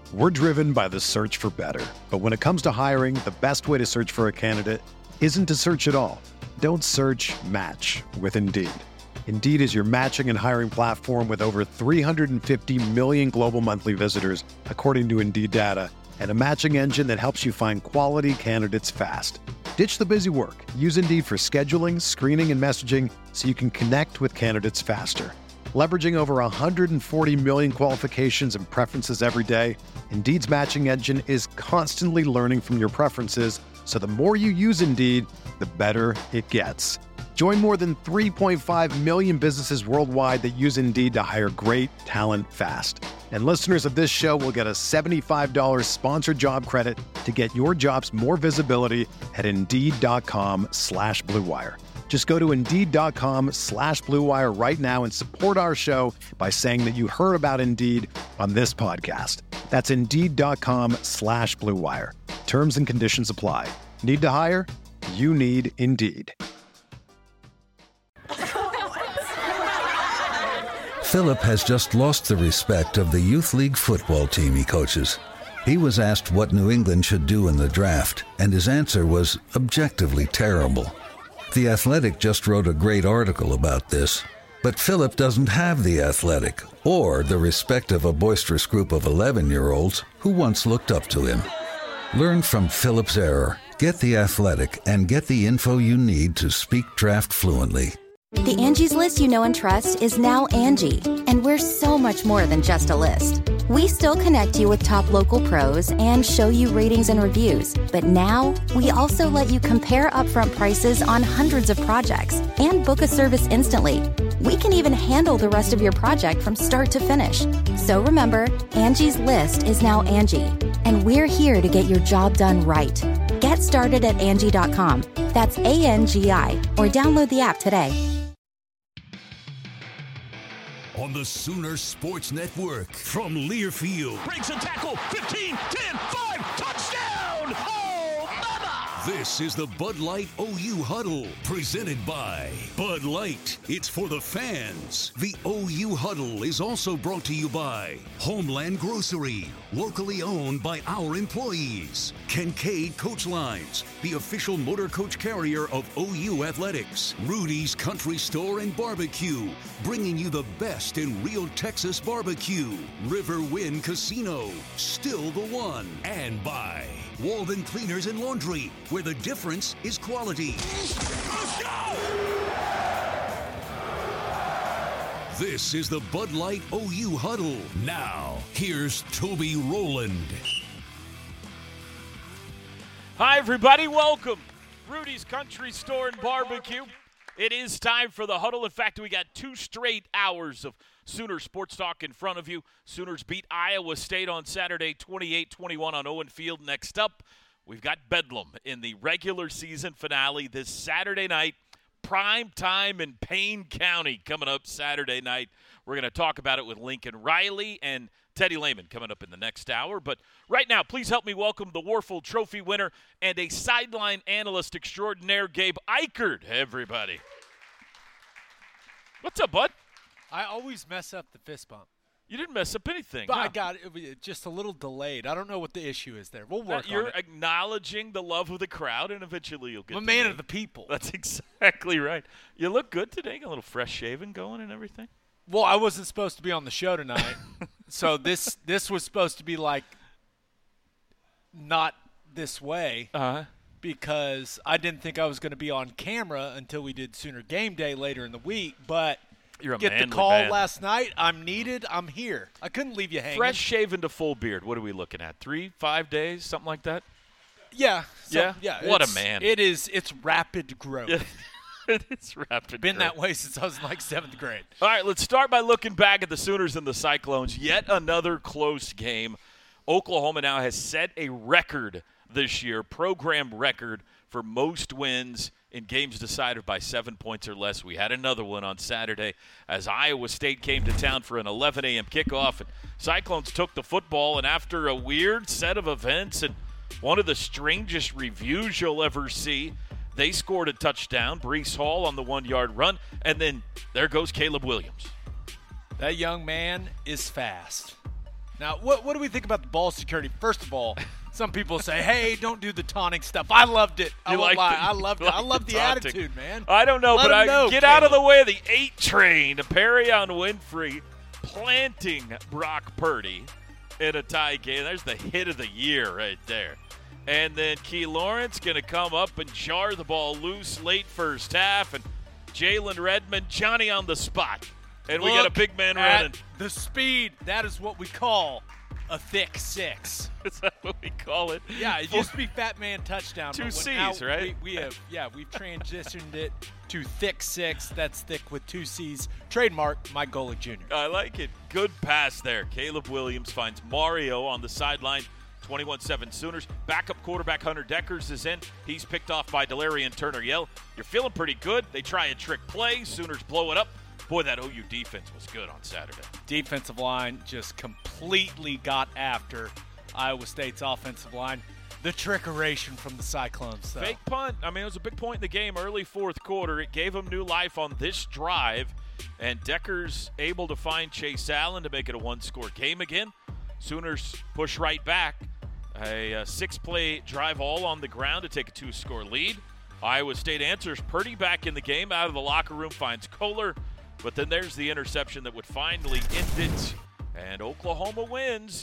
We're driven by the search for better. But when it comes to hiring, the best way to search for a candidate isn't to search at all. Don't search, match with Indeed. Indeed is your matching and hiring platform with over 350 million global monthly visitors, according to Indeed data, and a matching engine that helps you find quality candidates fast. Ditch the busy work. Use Indeed for scheduling, screening, and messaging so you can connect with candidates faster. Leveraging over 140 million qualifications and preferences every day, Indeed's matching engine is constantly learning from your preferences, so the more you use Indeed, the better it gets. Join more than 3.5 million businesses worldwide that use Indeed to hire great talent fast. And listeners of this show will get a $75 sponsored job credit to get your jobs more visibility at Indeed.com/Blue Wire. Just go to Indeed.com/Blue Wire right now and support our show by saying that you heard about Indeed on this podcast. That's Indeed.com/Blue Wire. Terms and conditions apply. Need to hire? You need Indeed. Philip has just lost the respect of the Youth League football team he coaches. He was asked what New England should do in the draft, and his answer was objectively terrible. The Athletic just wrote a great article about this, but Philip doesn't have the Athletic or the respect of a boisterous group of 11-year-olds who once looked up to him. Learn from Philip's error, get the Athletic, and get the info you need to speak draft fluently. The Angie's List you know and trust is now Angie, and we're so much more than just a list. We still connect you with top local pros and show you ratings and reviews, but now we also let you compare upfront prices on hundreds of projects and book a service instantly. We can even handle the rest of your project from start to finish. So remember, Angie's List is now Angie, and we're here to get your job done right. Get started at Angie.com. That's ANGI, or download the app today. On the Sooner Sports Network from Learfield. Breaks a tackle, 15, 10, 5, touchdown! Oh, mama! This is the Bud Light OU Huddle, presented by Bud Light. It's for the fans. The OU Huddle is also brought to you by Homeland Grocery, locally owned by our employees. Kincaid Coach Lines, the official motor coach carrier of OU Athletics. Rudy's Country Store and Barbecue, bringing you the best in real Texas barbecue. River Wind Casino, still the one. And by Walden Cleaners and Laundry, where the difference is quality. Let's go! This is the Bud Light OU Huddle. Now, here's Toby Rowland. Hi, everybody. Welcome. Rudy's Country Store and Barbecue. It is time for the huddle. In fact, we got 2 straight hours of Sooner Sports Talk in front of you. Sooners beat Iowa State on Saturday, 28-21 on Owen Field. Next up, we've got Bedlam in the regular season finale this Saturday night. Prime time in Payne County coming up Saturday night. We're going to talk about it with Lincoln Riley and Teddy Lehman coming up in the next hour. But right now, please help me welcome the Warfel Trophy winner and a sideline analyst extraordinaire, Gabe Ikard. Everybody. What's up, bud? I always mess up the fist bump. You didn't mess up anything. But no. I got it just a little delayed. I don't know what the issue is there. We'll work on it. You're acknowledging the love of the crowd, and eventually you'll get I'm a man of the people. That's exactly right. You look good today. Got a little fresh shaven going and everything. Well, I wasn't supposed to be on the show tonight, so this was supposed to be like not this way because I didn't think I was going to be on camera until we did Sooner Game Day later in the week, but You're a get the manly call man. last night. I'm needed. I'm here. I couldn't leave you hanging. Fresh shaven to full beard. What are we looking at? 3-5 days, something like that? Yeah. Yeah? What a man. It's rapid growth. It's rapid. Been growth. that way since I was in like 7th grade. All right, let's start by looking back at the Sooners and the Cyclones. Yet another close game. Oklahoma now has set a record this year, program record for most wins in games decided by 7 points or less. We had another one on Saturday as Iowa State came to town for an 11 a.m. kickoff. And Cyclones took the football, and after a weird set of events and one of the strangest reviews you'll ever see, they scored a touchdown, Breece Hall on the 1-yard run, and then there goes Caleb Williams. That young man is fast. Now, what do we think about the ball security? First of all, some people say, hey, don't do the taunting stuff. I loved it. I won't lie. I loved it. I love the attitude, man. I don't know, but get out of the way of the 8 train. Perion Winfrey planting Brock Purdy in a tie game. There's the hit of the year right there. And then Key Lawrence going to come up and jar the ball loose late first half. And Jalen Redmond, Johnny on the spot. And we got a big man running. The speed, that is what we call a thick 6. Is that what we call it? Yeah, it used to be Fat Man Touchdown. 2 C's, right? We've transitioned it to thick 6. That's thick with 2 C's. Trademark Mike Golick Jr. I like it. Good pass there. Caleb Williams finds Mario on the sideline. 21-7 Sooners. Backup quarterback Hunter Deckers is in. He's picked off by Delarian Turner-Yell. You're feeling pretty good. They try a trick play. Sooners blow it up. Boy, that OU defense was good on Saturday. Defensive line just completely got after Iowa State's offensive line. The trickeration from the Cyclones, though. Fake punt. I mean, it was a big point in the game, early fourth quarter. It gave them new life on this drive. And Deckers able to find Chase Allen to make it a 1-score game again. Sooners push right back. A 6-play drive all on the ground to take a 2-score lead. Iowa State answers. Purdy back in the game. Out of the locker room finds Kohler. But then there's the interception that would finally end it. And Oklahoma wins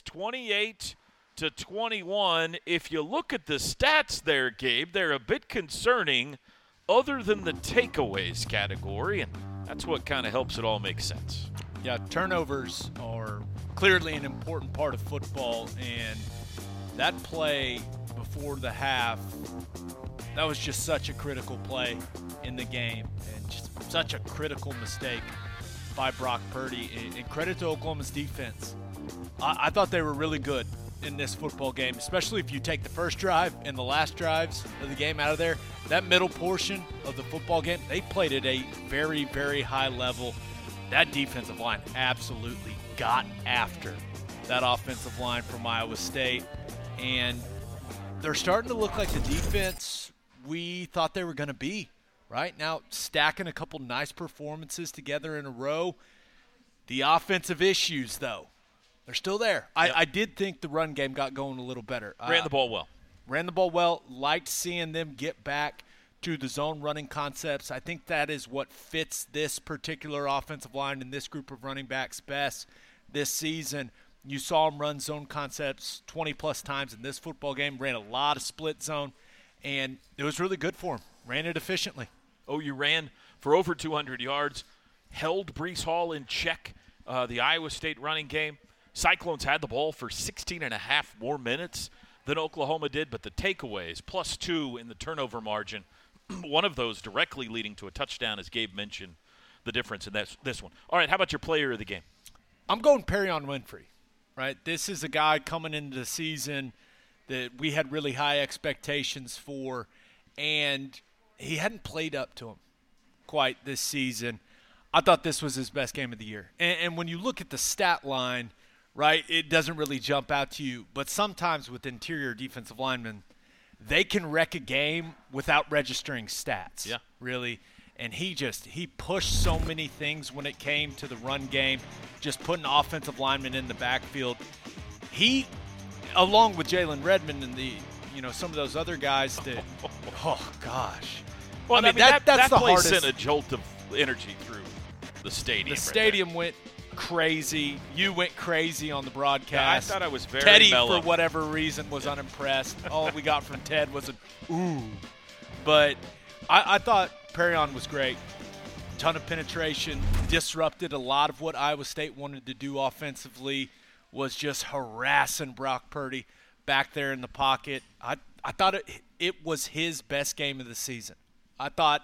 28-21. If you look at the stats there, Gabe, they're a bit concerning other than the takeaways category. And that's what kind of helps it all make sense. Yeah, turnovers are clearly an important part of football. And that play before the half, that was just such a critical play in the game and just such a critical mistake by Brock Purdy. And credit to Oklahoma's defense. I thought they were really good in this football game, especially if you take the first drive and the last drives of the game out of there. That middle portion of the football game, they played at a very, very high level. That defensive line absolutely got after that offensive line from Iowa State. And they're starting to look like the defense we thought they were going to be, right? Now, stacking a couple nice performances together in a row. The offensive issues, though, they're still there. Yep. I did think the run game got going a little better. Ran the ball well. Liked seeing them get back to the zone running concepts. I think that is what fits this particular offensive line and this group of running backs best this season. You saw them run zone concepts 20-plus times in this football game, ran a lot of split zone, and it was really good for them. Ran it efficiently. You ran for over 200 yards, held Breece Hall in check, the Iowa State running game. Cyclones had the ball for 16 and a half more minutes than Oklahoma did, but the takeaways, +2 in the turnover margin, one of those directly leading to a touchdown, as Gabe mentioned, the difference in this one. All right, how about your player of the game? I'm going Perion Winfrey. Right, this is a guy coming into the season that we had really high expectations for, and he hadn't played up to him quite this season. I thought this was his best game of the year. And when you look at the stat line, right, it doesn't really jump out to you. But sometimes with interior defensive linemen, they can wreck a game without registering stats. Yeah, really. And he pushed so many things when it came to the run game, just putting offensive linemen in the backfield. He, along with Jalen Redmond and some of those other guys that, oh gosh. Well, I mean that's the play hardest. Sent a jolt of energy through the stadium. The stadium went crazy. You went crazy on the broadcast. Yeah, I thought I was very Teddy, mellow. for whatever reason, was unimpressed. All we got from Ted was an ooh. But I thought Perion was great. Ton of penetration, disrupted a lot of what Iowa State wanted to do offensively, was just harassing Brock Purdy back there in the pocket. I thought it was his best game of the season. I thought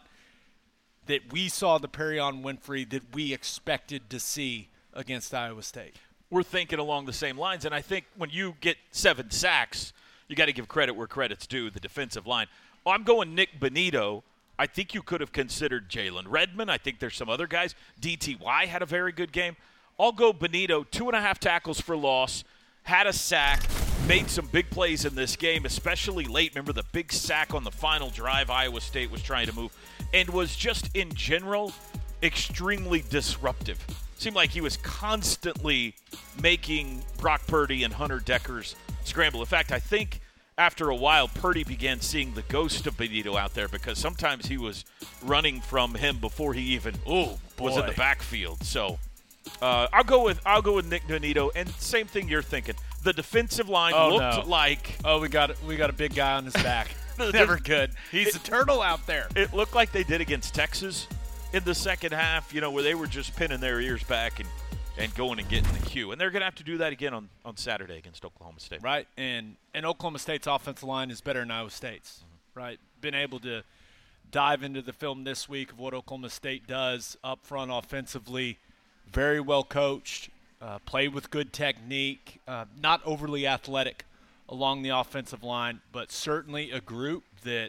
that we saw the Perion Winfrey that we expected to see against Iowa State. We're thinking along the same lines, and I think when you get 7 sacks, you got to give credit where credit's due, the defensive line. I'm going Nick Bonito. I think you could have considered Jalen Redmond. I think there's some other guys. DTY had a very good game. I'll go Bonito, 2.5 tackles for loss, had a sack, made some big plays in this game, especially late. Remember the big sack on the final drive Iowa State was trying to move, and was just in general extremely disruptive. seemed like he was constantly making Brock Purdy and Hunter Dekkers scramble. In fact, I think after a while, Purdy began seeing the ghost of Benito out there because sometimes he was running from him before he even was in the backfield. So I'll go with Nick Benito, and same thing you're thinking. The defensive line looked like we got a big guy on his back. Never good. He's a turtle out there. It looked like they did against Texas in the second half, where they were just pinning their ears back and going and getting the cue. And they're going to have to do that again on Saturday against Oklahoma State. Right, and Oklahoma State's offensive line is better than Iowa State's, right? Been able to dive into the film this week of what Oklahoma State does up front offensively. Very well coached, played with good technique, not overly athletic along the offensive line, but certainly a group that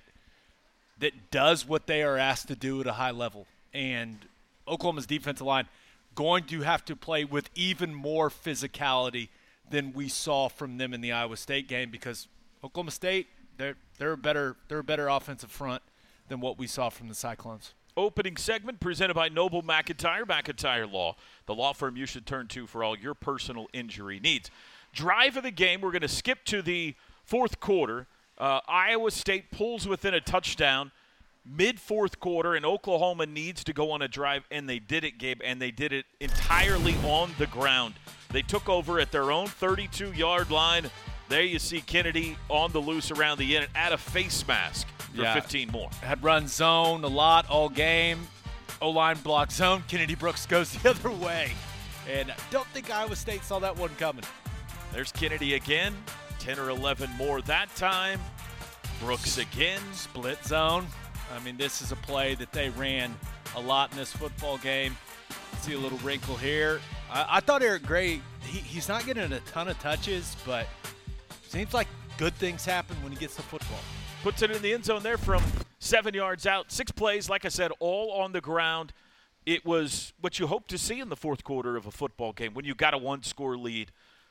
does what they are asked to do at a high level. And Oklahoma's defensive line going to have to play with even more physicality than we saw from them in the Iowa State game, because Oklahoma State, they're a better offensive front than what we saw from the Cyclones. Opening segment presented by Noble McIntyre Law, the law firm you should turn to for all your personal injury needs. Drive of the game, we're going to skip to the fourth quarter. Iowa State pulls within a touchdown mid-fourth quarter, and Oklahoma needs to go on a drive, and they did it, Gabe, and they did it entirely on the ground. They took over at their own 32-yard line. There you see Kennedy on the loose around the end and add a face mask for 15 more. Had run zone a lot all game. O-line block zone. Kennedy Brooks goes the other way. And I don't think Iowa State saw that one coming. There's Kennedy again. 10 or 11 more that time. Brooks again. Split zone. I mean, this is a play that they ran a lot in this football game. See a little wrinkle here. I thought Eric Gray, he's not getting a ton of touches, but seems like good things happen when he gets the football. Puts it in the end zone there from 7 yards out. 6 plays, like I said, all on the ground. It was what you hope to see in the fourth quarter of a football game when you got a one-score lead.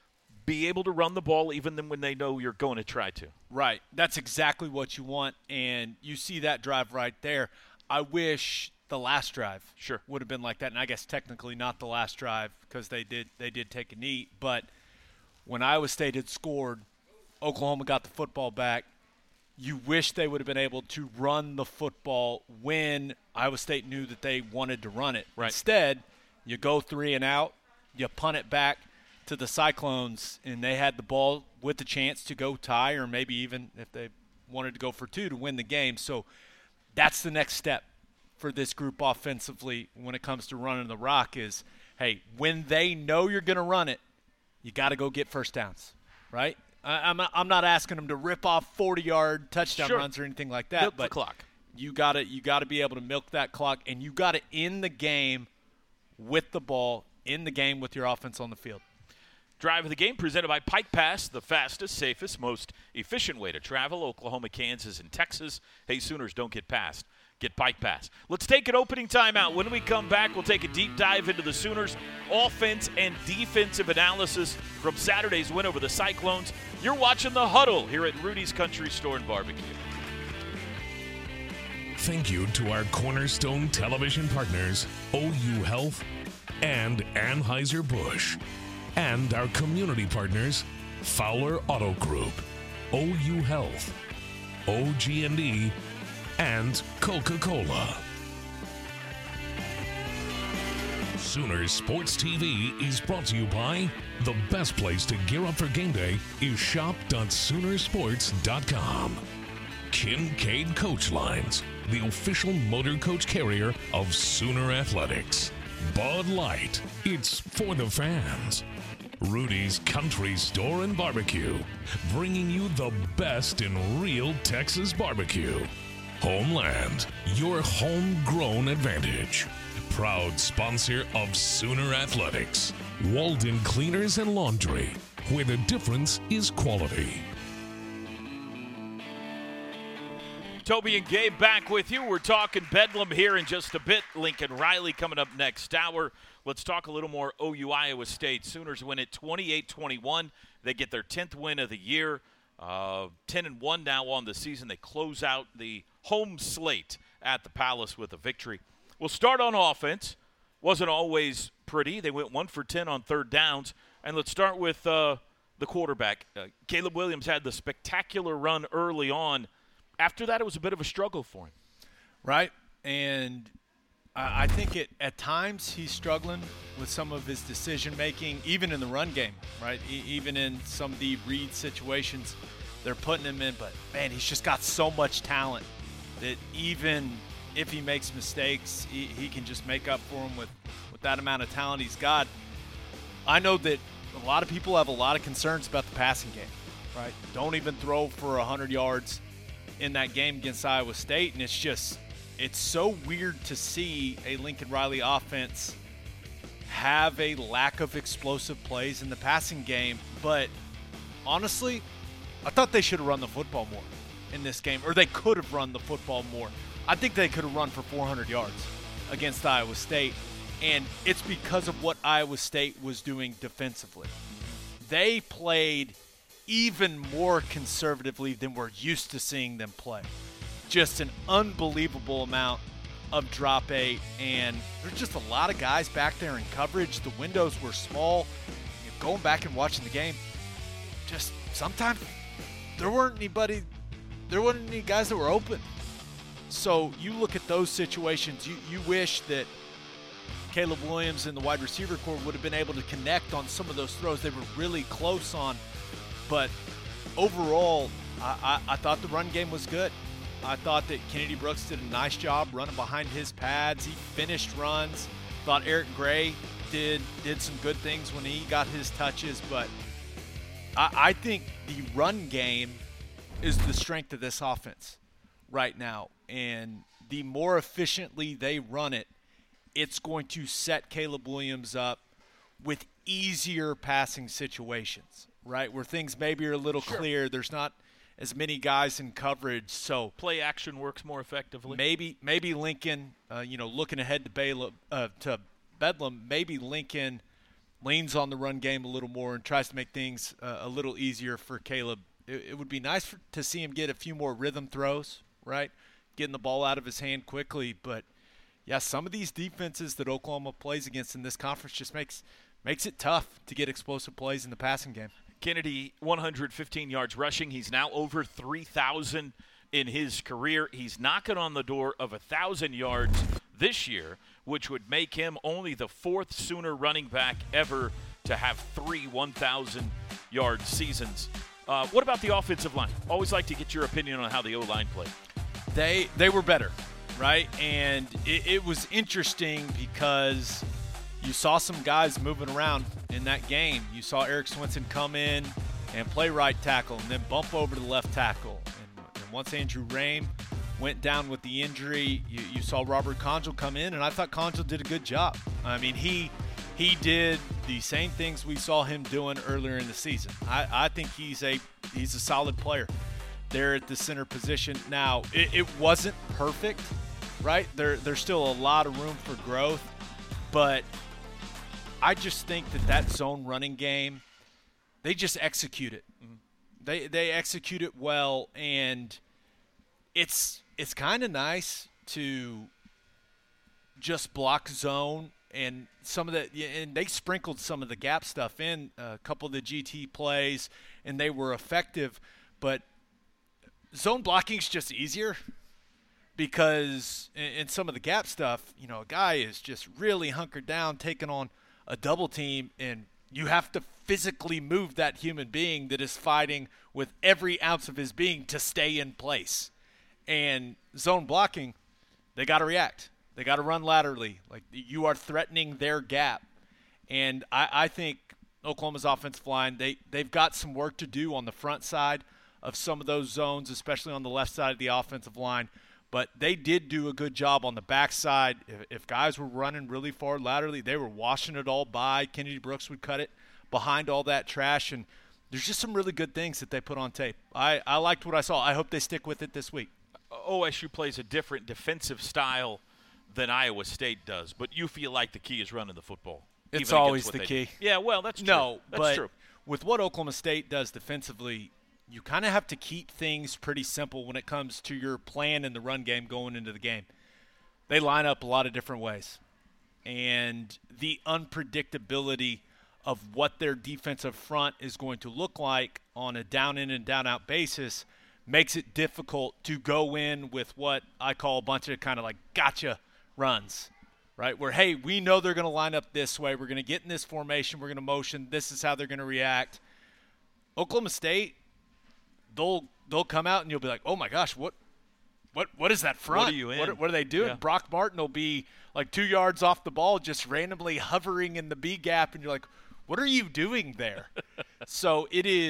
Be able to run the ball even when they know you're going to try to. Right. That's exactly what you want, and you see that drive right there. I wish the last drive would have been like that, and I guess technically not the last drive because they did take a knee. But when Iowa State had scored, Oklahoma got the football back. You wish they would have been able to run the football when Iowa State knew that they wanted to run it. Right. Instead, you go 3 and out, you punt it back to the Cyclones, and they had the ball with the chance to go tie, or maybe even if they wanted to go for 2 to win the game. So that's the next step for this group offensively when it comes to running the rock is, hey, when they know you're going to run it, you got to go get first downs, right? I'm not asking them to rip off 40-yard touchdown runs or anything like that, milk but the clock. You got to be able to milk that clock, and you got to end the game with the ball, in the game with your offense on the field. Drive of the game presented by Pike Pass, the fastest, safest, most efficient way to travel. Oklahoma, Kansas, and Texas. Hey, Sooners, don't get past. Get Pike Pass. Let's take an opening timeout. When we come back, we'll take a deep dive into the Sooners' offense and defensive analysis from Saturday's win over the Cyclones. You're watching The Huddle here at Rudy's Country Store and Barbecue. Thank you to our cornerstone television partners, OU Health and Anheuser-Busch. And our community partners, Fowler Auto Group, OU Health, OG&E, and Coca-Cola. Sooners Sports TV is brought to you by the best place to gear up for game day is shop.soonersports.com. Kincaid Coach Lines, the official motor coach carrier of Sooner Athletics. Bud Light, it's for the fans. Rudy's Country Store and Barbecue, bringing you the best in real Texas barbecue. Homeland, your homegrown advantage. Proud sponsor of Sooner Athletics. Walden Cleaners and Laundry, where the difference is quality. Toby and Gabe back with you. We're talking Bedlam here in just a bit. Lincoln Riley coming up next hour. Let's talk a little more OU Iowa State. Sooners win it 28-21. They get their 10th win of the year. 10-1 now on the season. They close out the home slate at the Palace with a victory. We'll start on offense. Wasn't always pretty. They went 1 for 10 on third downs. And let's start with the quarterback. Caleb Williams had the spectacular run early on. After that, it was a bit of a struggle for him. Right, and I think at times he's struggling with some of his decision-making, even in the run game, right? Even in some of the read situations they're putting him in. But, man, he's just got so much talent that even if he makes mistakes, he can just make up for them with that amount of talent he's got. I know that a lot of people have a lot of concerns about the passing game, right? Don't even throw for 100 yards in that game against Iowa State, and it's so weird to see a Lincoln Riley offense have a lack of explosive plays in the passing game. But honestly, I thought they should have run the football more in this game, or they could have run the football more. I think they could have run for 400 yards against Iowa State, and it's because of what Iowa State was doing defensively. They played even more conservatively than we're used to seeing them play. Just an unbelievable amount of drop eight, and there's just a lot of guys back there in coverage. The windows were small. Going back and watching the game, just sometimes there weren't any guys that were open. So you look at those situations, you wish that Caleb Williams and the wide receiver corps would have been able to connect on some of those throws they were really close on. But overall, I thought the run game was good. I thought that Kennedy Brooks did a nice job running behind his pads. He finished runs. Thought Eric Gray did some good things when he got his touches. But I think the run game is the strength of this offense right now. And the more efficiently they run it, it's going to set Caleb Williams up with easier passing situations, right, where things maybe are a little clear. There's not as many guys in coverage, so play action works more effectively. Maybe Lincoln, looking ahead to Bedlam, maybe Lincoln leans on the run game a little more and tries to make things a little easier for Caleb. It would be nice to see him get a few more rhythm throws, right, getting the ball out of his hand quickly. But yeah, some of these defenses that Oklahoma plays against in this conference just makes it tough to get explosive plays in the passing game. Kennedy, 115 yards rushing. He's now over 3,000 in his career. He's knocking on the door of 1,000 yards this year, which would make him only the fourth Sooner running back ever to have 3 1,000-yard seasons. What about the offensive line? Always like to get your opinion on how the O-line played. They were better, right? And it was interesting because you saw some guys moving around in that game. You saw Eric Swinson come in and play right tackle and then bump over to the left tackle. And once Andrew Rame went down with the injury, you saw Robert Conjal come in, and I thought Conjal did a good job. I mean, he did the same things we saw him doing earlier in the season. I think he's a solid player there at the center position. Now, it wasn't perfect, right? There's still a lot of room for growth, but I just think that zone running game, they just execute it. They execute it well, and it's kind of nice to just block zone and and they sprinkled some of the gap stuff in a couple of the GT plays, and they were effective. But zone blocking is just easier because in some of the gap stuff, a guy is just really hunkered down, taking on a double team, and you have to physically move that human being that is fighting with every ounce of his being to stay in place. And zone blocking, they got to react. They got to run laterally. Like, you are threatening their gap. And I think Oklahoma's offensive line, they've got some work to do on the front side of some of those zones, especially on the left side of the offensive line. But they did do a good job on the backside. If guys were running really far laterally, they were washing it all by. Kennedy Brooks would cut it behind all that trash. And there's just some really good things that they put on tape. I liked what I saw. I hope they stick with it this week. OSU plays a different defensive style than Iowa State does, but you feel like the key is running the football. It's always the key. Yeah, well, that's true. No, that's true. With what Oklahoma State does defensively, you kind of have to keep things pretty simple when it comes to your plan in the run game going into the game. They line up a lot of different ways. and the unpredictability of what their defensive front is going to look like on a down-in and down-out basis makes it difficult to go in with what I call a bunch of kind of like gotcha runs, right? Where, hey, we know they're going to line up this way. We're going to get in this formation. We're going to motion. This is how they're going to react. Oklahoma State, they'll come out and you'll be like, oh, my gosh, what is that front? What are you in? What are they doing? Yeah. Brock Martin will be like 2 yards off the ball just randomly hovering in the B gap, and you're like, what are you doing there? So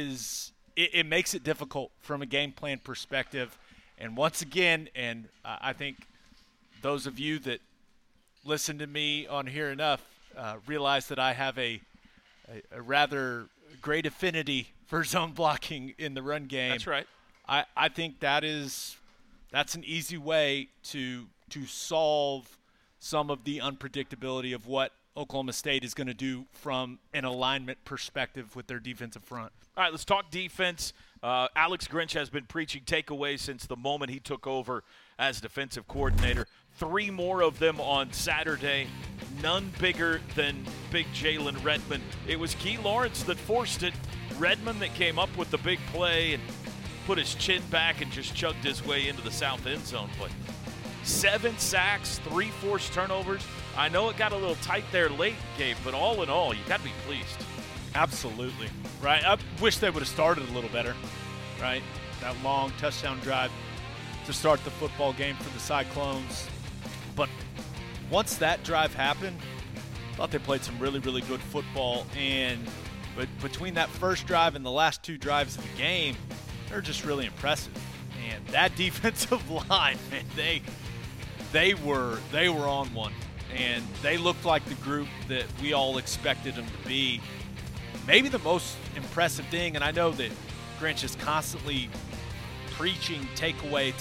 it makes it difficult from a game plan perspective. And once again, and I think those of you that listen to me on Here Enough realize that I have a rather great affinity for zone blocking in the run game. That's right. I think that's an easy way to solve some of the unpredictability of what Oklahoma State is going to do from an alignment perspective with their defensive front. All right, let's talk defense. Alex Grinch has been preaching takeaways since the moment he took over as defensive coordinator. 3 more of them on Saturday, none bigger than big Jalen Redmond. It was Key Lawrence that forced it. Redmond that came up with the big play and put his chin back and just chugged his way into the south end zone. But 7 sacks, 3 forced turnovers. I know it got a little tight there late, Gabe, but all in all, you got to be pleased. Absolutely. Right. I wish they would have started a little better, right? That long touchdown drive to start the football game for the Cyclones. But once that drive happened, I thought they played some really, really good football. But between that first drive and the last 2 drives of the game, they're just really impressive. And that defensive line, man, they were on one. And they looked like the group that we all expected them to be. Maybe the most impressive thing, and I know that Grinch is constantly preaching takeaway,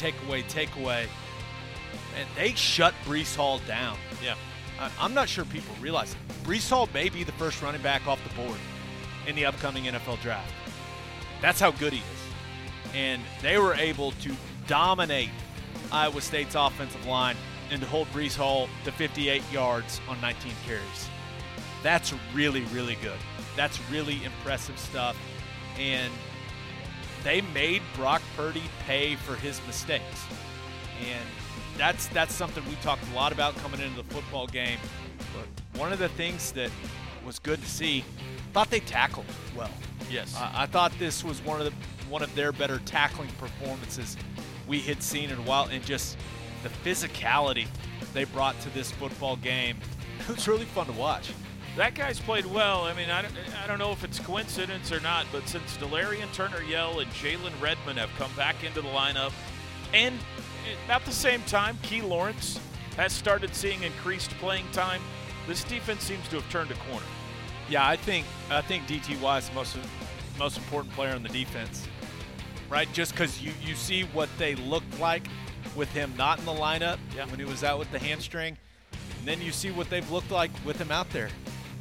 and they shut Breece Hall down. Yeah. I'm not sure people realize it. Breece Hall may be the first running back off the board in the upcoming NFL draft. That's how good he is. And they were able to dominate Iowa State's offensive line and to hold Breece Hall to 58 yards on 19 carries. That's really, really good. That's really impressive stuff. And they made Brock Purdy pay for his mistakes. And that's something we talked a lot about coming into the football game. But one of the things that was good to see, I thought they tackled well. Yes. I thought this was one of their better tackling performances we had seen in a while, and just the physicality they brought to this football game. It was really fun to watch. That guy's played well. I mean, I don't know if it's coincidence or not, but since Delarian Turner-Yell and Jalen Redmond have come back into the lineup, and at the same time, Key Lawrence has started seeing increased playing time, this defense seems to have turned a corner. Yeah, I think DTY is the most important player on the defense, right? Just because you see what they looked like with him not in the lineup when he was out with the hamstring, and then you see what they've looked like with him out there.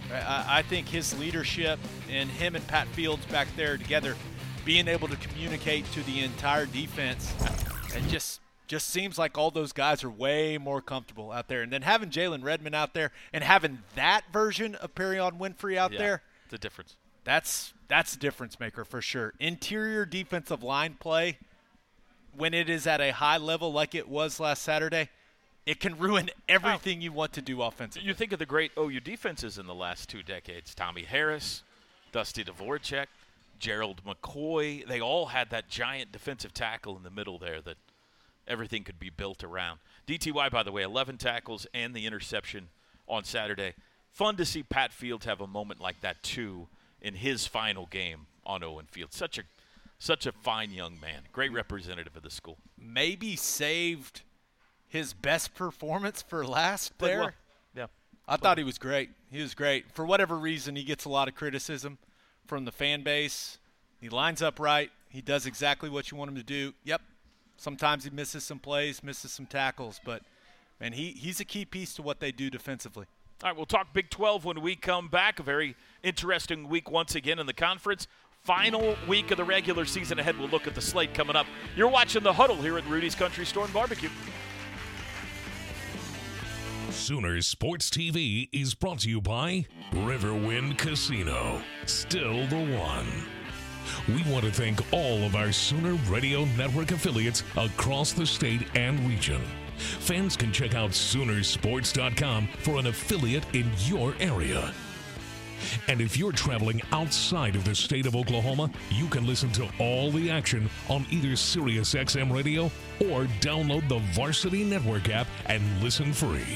I think his leadership and him and Pat Fields back there together, being able to communicate to the entire defense, it just seems like all those guys are way more comfortable out there. And then having Jalen Redmond out there and having that version of Perion Winfrey out there, the difference. That's a difference maker for sure. Interior defensive line play, when it is at a high level like it was last Saturday, it can ruin everything you want to do offensively. You think of the great OU defenses in the last 2 decades. Tommy Harris, Dusty Dvorak, Gerald McCoy. They all had that giant defensive tackle in the middle there that everything could be built around. DTY, by the way, 11 tackles and the interception on Saturday. Fun to see Pat Fields have a moment like that, too, in his final game on Owen Field. Such a fine young man. Great representative of the school. Maybe saved his best performance for last there. Well, yeah. I thought he was great. He was great. For whatever reason, he gets a lot of criticism from the fan base. He lines up right. He does exactly what you want him to do. Yep. Sometimes he misses some plays, misses some tackles, but man, he's a key piece to what they do defensively. All right, we'll talk Big 12 when we come back. A very interesting week once again in the conference. Final week of the regular season ahead. We'll look at the slate coming up. You're watching The Huddle here at Rudy's Country Store and Barbecue. Sooner Sports TV is brought to you by Riverwind Casino. Still the one. We want to thank all of our Sooner Radio Network affiliates across the state and region. Fans can check out Soonersports.com for an affiliate in your area. And if you're traveling outside of the state of Oklahoma, you can listen to all the action on either SiriusXM Radio or download the Varsity Network app and listen free.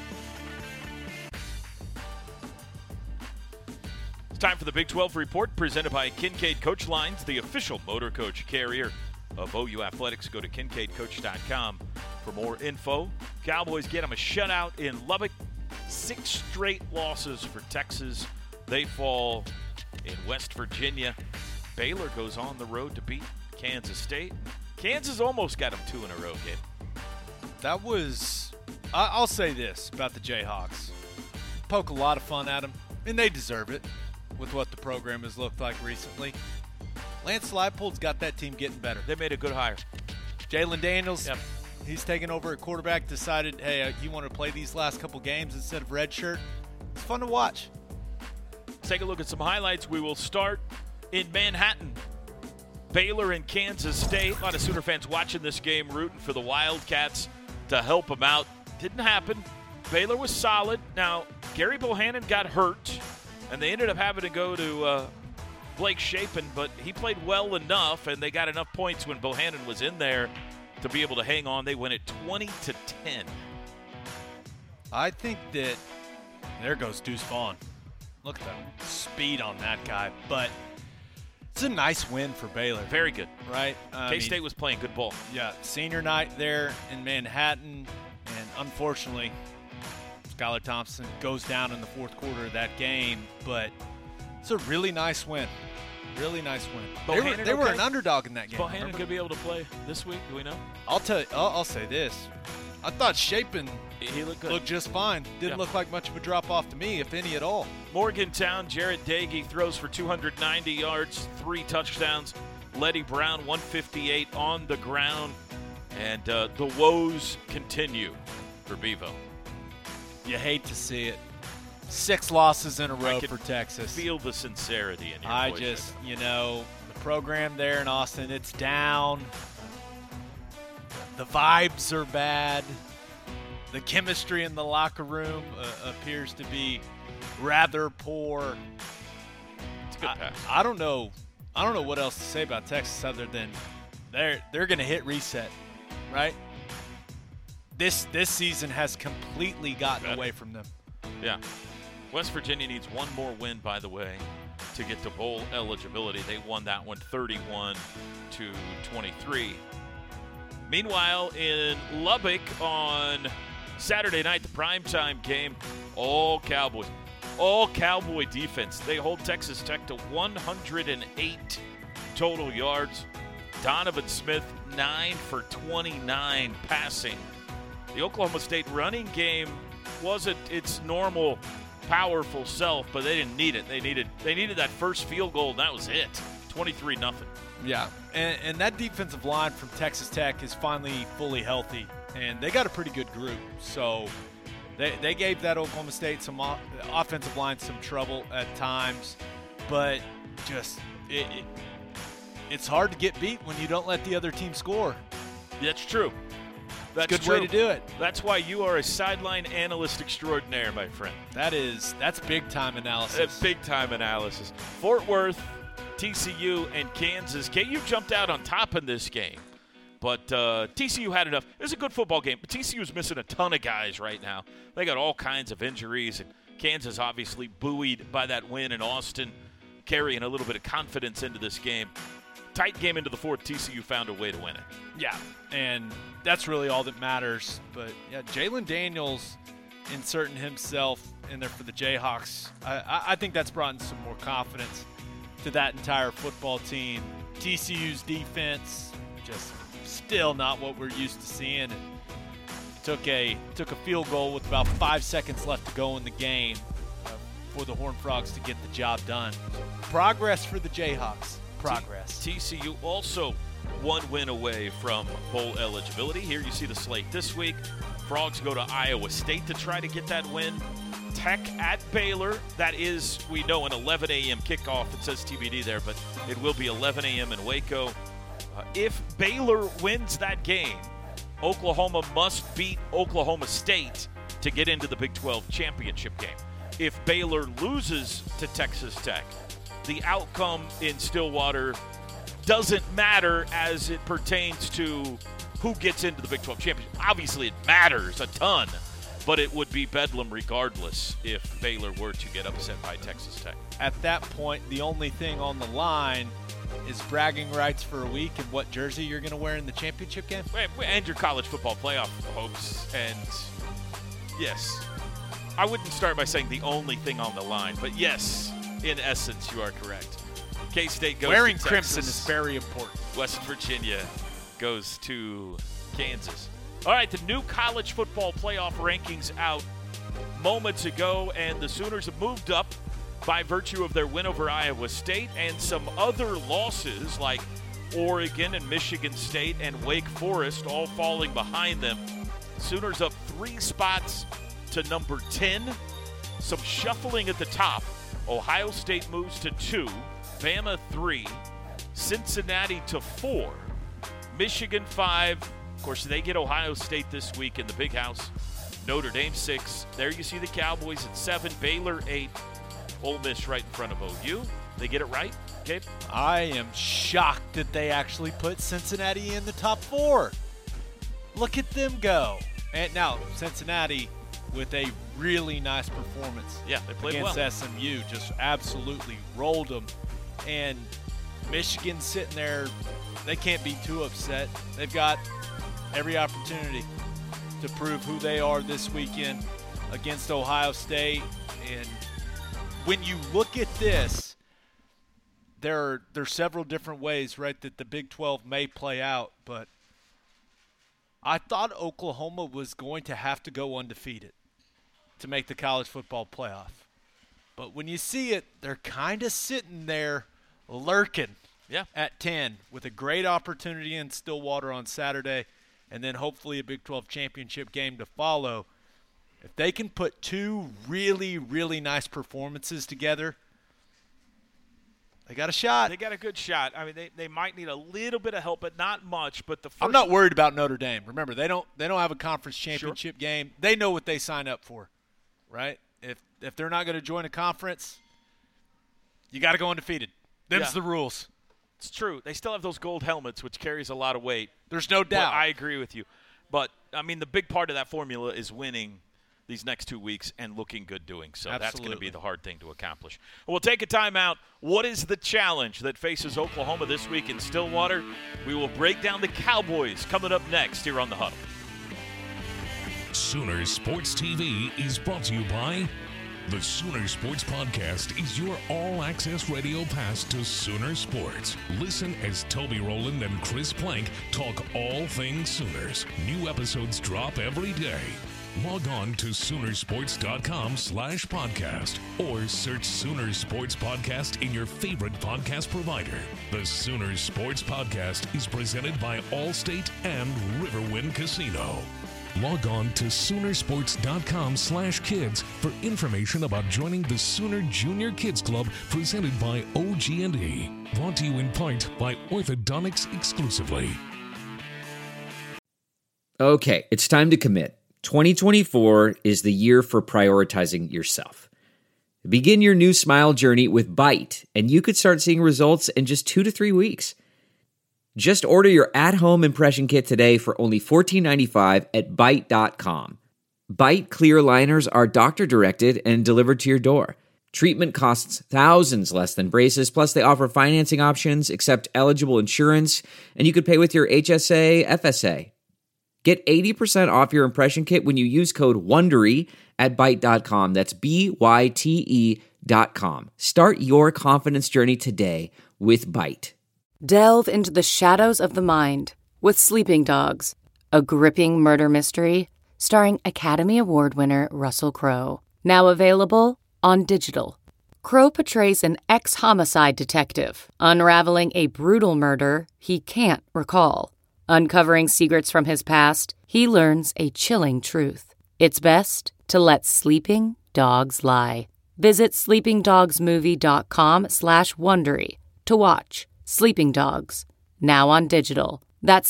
It's time for the Big 12 Report presented by Kincaid Coach Lines, the official motor coach carrier of OU Athletics. Go to KincaidCoach.com for more info. Cowboys get them a shutout in Lubbock. 6 straight losses for Texas. They fall in West Virginia. Baylor goes on the road to beat Kansas State. Kansas almost got them 2 in a row, kid. That was, I'll say this about the Jayhawks. Poke a lot of fun at them, and they deserve it with what the program has looked like recently. Lance Leipold's got that team getting better. They made a good hire. Jalen Daniels, he's taken over at quarterback, decided, hey, you want to play these last couple games instead of redshirt. It's fun to watch. Take a look at some highlights. We will start in Manhattan. Baylor and Kansas State. A lot of Sooner fans watching this game, rooting for the Wildcats to help them out. Didn't happen. Baylor was solid. Now, Gary Bohannon got hurt, and they ended up having to go to Blake Shapen, but he played well enough, and they got enough points when Bohannon was in there to be able to hang on. They win it 20-10. I think that there goes Deuce Vaughn. Look at the speed on that guy. But it's a nice win for Baylor. Very good. Right? K-State was playing good ball. Yeah, senior night there in Manhattan, and unfortunately, Skylar Thompson goes down in the fourth quarter of that game. But it's a really nice win. Really nice win. They were an underdog in that game. Bohannon going to be able to play this week? Do we know? I'll tell you. I'll say this. I thought Shapen he looked just fine. Didn't look like much of a drop-off to me, if any at all. Morgantown, Jarrett Dagey throws for 290 yards, 3 touchdowns. Letty Brown, 158 on the ground. And the woes continue for Bevo. You hate to see it. 6 losses in a row for Texas. Feel the sincerity in your voice. The program there in Austin, it's down. The vibes are bad. The chemistry in the locker room appears to be rather poor. It's a good pass. I don't know what else to say about Texas other than they're going to hit reset, right? This season has completely gotten away from them. Yeah. West Virginia needs one more win, by the way, to get to bowl eligibility. They won that one 31-23. Meanwhile, in Lubbock on Saturday night, the primetime game, all Cowboys. All Cowboy defense. They hold Texas Tech to 108 total yards. Donovan Smith, 9 for 29 passing. The Oklahoma State running game wasn't its normal powerful self, but they didn't need it. They needed that first field goal, and that was it. 23-0. Yeah, and that defensive line from Texas Tech is finally fully healthy, and they got a pretty good group. So they gave that Oklahoma State some offensive line some trouble at times, but just it's hard to get beat when you don't let the other team score. That's true. That's a good way to do it. That's why you are a sideline analyst extraordinaire, my friend. That's big-time analysis. Big-time analysis. Fort Worth, TCU, and Kansas. KU jumped out on top in this game, but TCU had enough. It was a good football game, but TCU is missing a ton of guys right now. They got all kinds of injuries, and Kansas obviously buoyed by that win in Austin, carrying a little bit of confidence into this game. Tight game into the fourth, TCU found a way to win it. Yeah, and that's really all that matters. But, yeah, Jalen Daniels inserting himself in there for the Jayhawks, I think that's brought in some more confidence to that entire football team. TCU's defense, just still not what we're used to seeing. And took a field goal with about 5 seconds left to go in the game for the Horned Frogs to get the job done. Progress for the Jayhawks. Progress. TCU also one win away from bowl eligibility. Here you see the slate this week. Frogs go to Iowa State to try to get that win. Tech at Baylor. That is, we know, an 11 a.m. kickoff. It says TBD there, but it will be 11 a.m. in Waco. If Baylor wins that game, Oklahoma must beat Oklahoma State to get into the Big 12 championship game. If Baylor loses to Texas Tech, the outcome in Stillwater doesn't matter as it pertains to who gets into the Big 12 championship. Obviously, it matters a ton, but it would be bedlam regardless if Baylor were to get upset by Texas Tech. At that point, the only thing on the line is bragging rights for a week and what jersey you're going to wear in the championship game. And your college football playoff hopes. And yes, I wouldn't start by saying the only thing on the line, but yes, in essence, you are correct. K-State goes wearing to Texas. crimson is very important. West Virginia goes to Kansas. All right, the new college football playoff rankings out moments ago, and the Sooners have moved up by virtue of their win over Iowa State and some other losses like Oregon and Michigan State and Wake Forest all falling behind them. Sooners up 3 spots to number 10. Some shuffling at the top. Ohio State moves to 2, Bama 3, Cincinnati to 4, Michigan 5. Of course, they get Ohio State this week in the Big House. Notre Dame 6. There you see the Cowboys at 7, Baylor 8, Ole Miss right in front of OU. They get it right, Gabe? I am shocked that they actually put Cincinnati in the top 4. Look at them go. And now, Cincinnati with a really nice performance. Yeah, they played against well. SMU, just absolutely rolled them. And Michigan sitting there, they can't be too upset. They've got every opportunity to prove who they are this weekend against Ohio State. And when you look at this, there are several different ways, right, that the Big 12 may play out. But I thought Oklahoma was going to have to go undefeated to make the college football playoff. But when you see it, they're kind of sitting there lurking at 10 with a great opportunity in Stillwater on Saturday and then hopefully a Big 12 championship game to follow. If they can put 2 really, really nice performances together, they got a shot. They got a good shot. I mean, they might need a little bit of help, but not much. But I'm not worried about Notre Dame. Remember, they don't have a conference championship game. They know what they sign up for, right? If they're not going to join a conference, you got to go undefeated. Them's the rules. It's true. They still have those gold helmets, which carries a lot of weight. There's no doubt. I agree with you. But, I mean, the big part of that formula is winning these next 2 weeks and looking good doing so. Absolutely. That's going to be the hard thing to accomplish. We'll take a timeout. What is the challenge that faces Oklahoma this week in Stillwater? We will break down the Cowboys coming up next here on The Huddle. Sooner Sports TV is brought to you by the Sooner Sports Podcast is your all-access radio pass to Sooner Sports. Listen as Toby Rowland and Chris Plank talk all things Sooners. New episodes drop every day. Log on to Soonersports.com/podcast or search Sooner Sports Podcast in your favorite podcast provider. The Sooner Sports Podcast is presented by Allstate and Riverwind Casino. Log on to Soonersports.com/kids for information about joining the Sooner Junior Kids Club presented by OG&E. Brought to you in part by Orthodontics exclusively. Okay, it's time to commit. 2024 is the year for prioritizing yourself. Begin your new smile journey with Byte, and you could start seeing results in just 2 to 3 weeks. Just order your at-home impression kit today for only $14.95 at Byte.com. Byte clear aligners are doctor-directed and delivered to your door. Treatment costs thousands less than braces, plus they offer financing options, accept eligible insurance, and you could pay with your HSA, FSA. Get 80% off your impression kit when you use code WONDERY at Byte.com. That's BYTE.com. Start your confidence journey today with Byte. Delve into the shadows of the mind with Sleeping Dogs, a gripping murder mystery starring Academy Award winner Russell Crowe. Now available on digital. Crowe portrays an ex-homicide detective unraveling a brutal murder he can't recall. Uncovering secrets from his past, he learns a chilling truth. It's best to let sleeping dogs lie. Visit sleepingdogsmovie.com/Wondery to watch Sleeping Dogs, now on digital. That's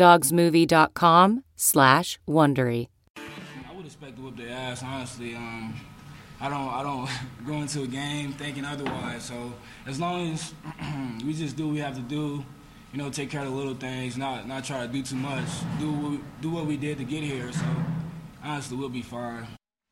sleepingdogsmovie.com/Wondery. I would expect to whip their ass, honestly. I don't go into a game thinking otherwise. So as long as we just do what we have to do, take care of the little things, not try to do too much, do what we did to get here. So honestly, we'll be fine.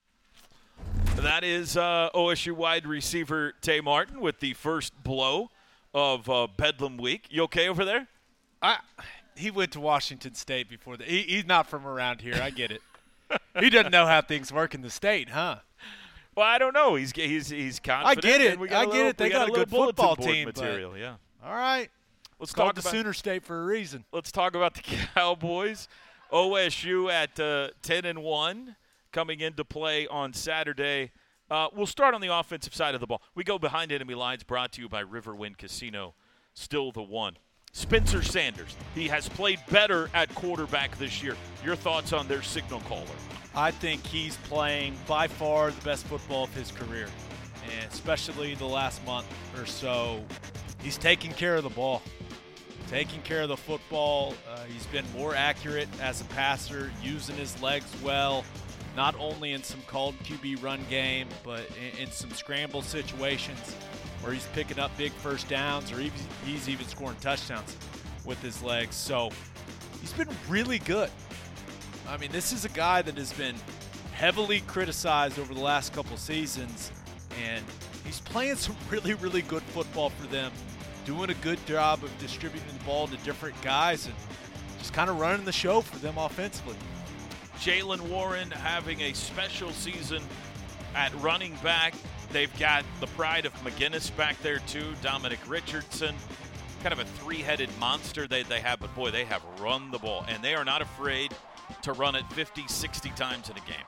That is OSU wide receiver Tay Martin with the first blow of Bedlam Week. You okay over there? He went to Washington State before that. He's not from around here. I get it. He doesn't know how things work in the state, huh? Well, I don't know. He's confident. I get it. They got a good football team. Material, yeah. All right. Let's talk talk about about Sooner State for a reason. Let's talk about the Cowboys. OSU at 10-1 coming into play on Saturday. We'll start on the offensive side of the ball. We go behind enemy lines, brought to you by Riverwind Casino. Still the one. Spencer Sanders. He has played better at quarterback this year. Your thoughts on their signal caller? I think he's playing by far the best football of his career, and especially the last month or so. He's taking care of the ball, taking care of the football. He's been more accurate as a passer, using his legs well, not only in some called QB run game, but in some scramble situations where he's picking up big first downs, or he's even scoring touchdowns with his legs. So he's been really good. I mean, this is a guy that has been heavily criticized over the last couple seasons, and he's playing some really, really good football for them, doing a good job of distributing the ball to different guys and just kind of running the show for them offensively. Jaylen Warren having a special season at running back. They've got the pride of McGinnis back there too, Dominic Richardson. Kind of a three-headed monster they have, but boy, they have run the ball, and they are not afraid to run it 50, 60 times in a game.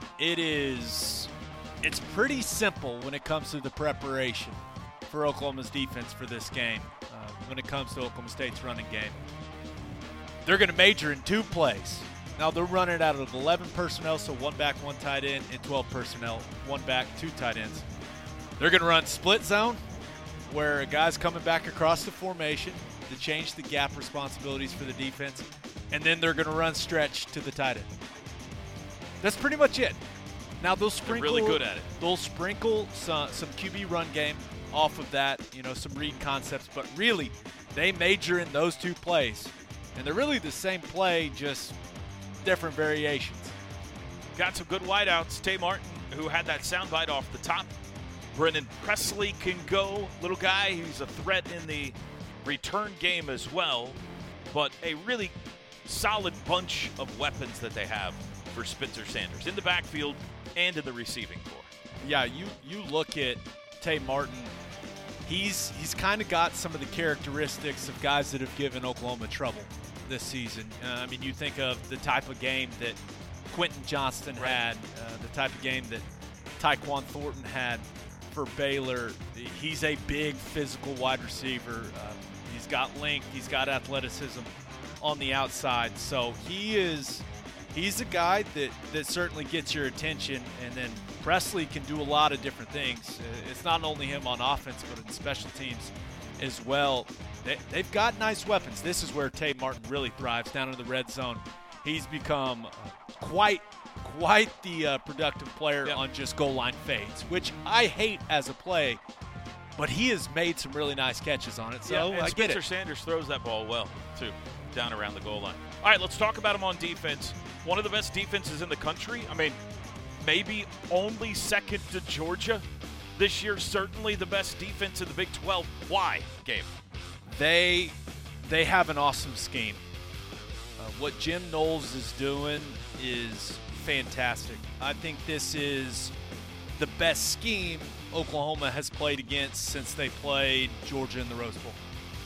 It's pretty simple when it comes to the preparation for Oklahoma's defense for this game. When it comes to Oklahoma State's running game, they're going to major in 2 plays. Now they're running out of 11 personnel, so 1 back, 1 tight end, and 12 personnel, 1 back, 2 tight ends. They're going to run split zone, where a guy's coming back across the formation to change the gap responsibilities for the defense, and then they're going to run stretch to the tight end. That's pretty much it. Now they'll sprinkle. They're really good at it. They'll sprinkle some QB run game off of that, some read concepts, but really they major in those 2 plays, and they're really the same play, just different variations. Got some good wideouts. Tay Martin, who had that soundbite off the top. Brennan Presley can go. Little guy, he's a threat in the return game as well. But a really solid bunch of weapons that they have for Spencer Sanders in the backfield and in the receiving corps. Yeah, you look at Tay Martin, he's kind of got some of the characteristics of guys that have given Oklahoma trouble this season. You think of the type of game that Quentin Johnston had, the type of game that Tyquan Thornton had for Baylor. He's a big physical wide receiver. He's got length. He's got athleticism on the outside. So he's a guy that certainly gets your attention. And then Presley can do a lot of different things. It's not only him on offense, but in special teams as well. They've got nice weapons. This is where Tay Martin really thrives, down in the red zone. He's become quite the productive player on just goal line fades, which I hate as a play, but he has made some really nice catches on it. So I get it. Spencer Sanders throws that ball well, too, down around the goal line. All right, let's talk about him on defense. One of the best defenses in the country. Maybe only second to Georgia this year. Certainly the best defense in the Big 12. Why, Gabe? They have an awesome scheme. What Jim Knowles is doing is fantastic. I think this is the best scheme Oklahoma has played against since they played Georgia in the Rose Bowl.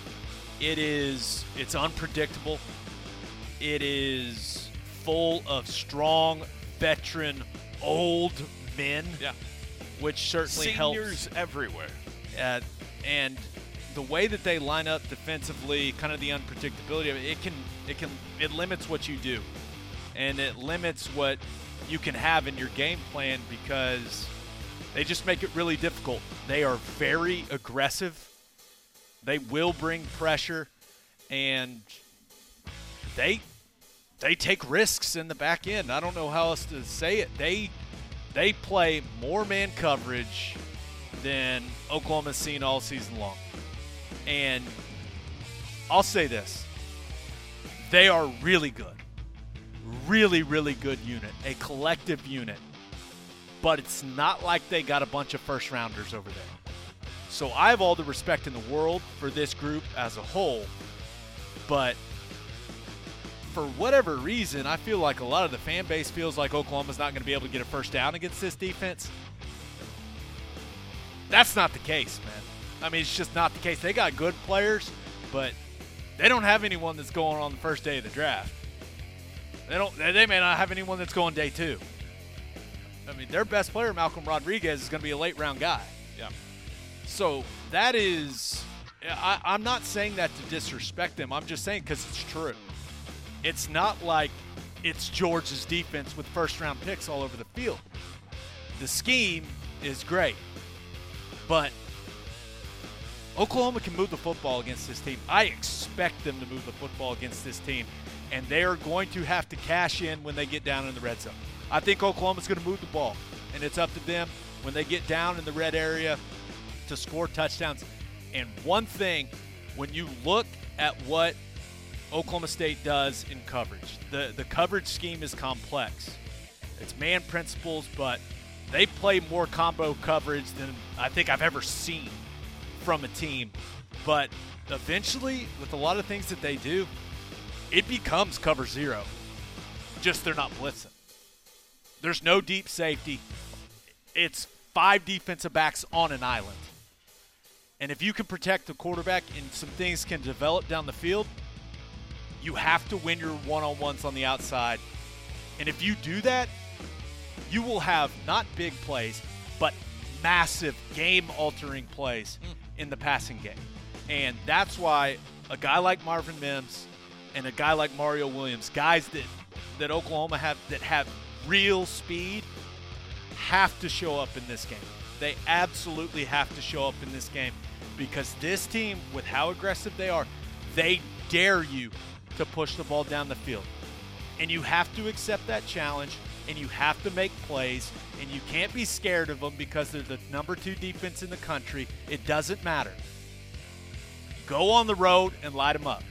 It's unpredictable. It is full of strong, veteran, old men, which certainly helps. Seniors everywhere. And the way that they line up defensively, kind of the unpredictability of it, it limits what you do, and it limits what you can have in your game plan because they just make it really difficult. They are very aggressive. They will bring pressure, and they take risks in the back end. I don't know how else to say it. They play more man coverage than Oklahoma's seen all season long. And I'll say this. They are really good. Really, really good unit. A collective unit. But it's not like they got a bunch of first-rounders over there. So I have all the respect in the world for this group as a whole. But for whatever reason, I feel like a lot of the fan base feels like Oklahoma's not going to be able to get a first down against this defense. That's not the case, man. I mean, it's just not the case. They got good players, but they don't have anyone that's going on the first day of the draft. They may not have anyone that's going day 2. I mean, their best player, Malcolm Rodriguez, is going to be a late-round guy. Yeah. So that is I'm not saying that to disrespect them. I'm just saying because it's true. It's not like it's Georgia's defense with first-round picks all over the field. The scheme is great, but Oklahoma can move the football against this team. I expect them to move the football against this team, and they are going to have to cash in when they get down in the red zone. I think Oklahoma's going to move the ball, and it's up to them when they get down in the red area to score touchdowns. And one thing, when you look at what Oklahoma State does in coverage, the coverage scheme is complex. It's man principles, but they play more combo coverage than I think I've ever seen from a team. But eventually, with a lot of things that they do, it becomes cover zero. Just they're not blitzing. There's no deep safety. It's 5 defensive backs on an island. And if you can protect the quarterback and some things can develop down the field, you have to win your one-on-ones on the outside. And if you do that, you will have not big plays, but massive game-altering plays in the passing game. And that's why a guy like Marvin Mims and a guy like Mario Williams, guys that Oklahoma have that have real speed, have to show up in this game. They absolutely have to show up in this game because this team, with how aggressive they are, they dare you to push the ball down the field. And you have to accept that challenge, and you have to make plays, and you can't be scared of them because they're the number 2 defense in the country. It doesn't matter. Go on the road and light them up.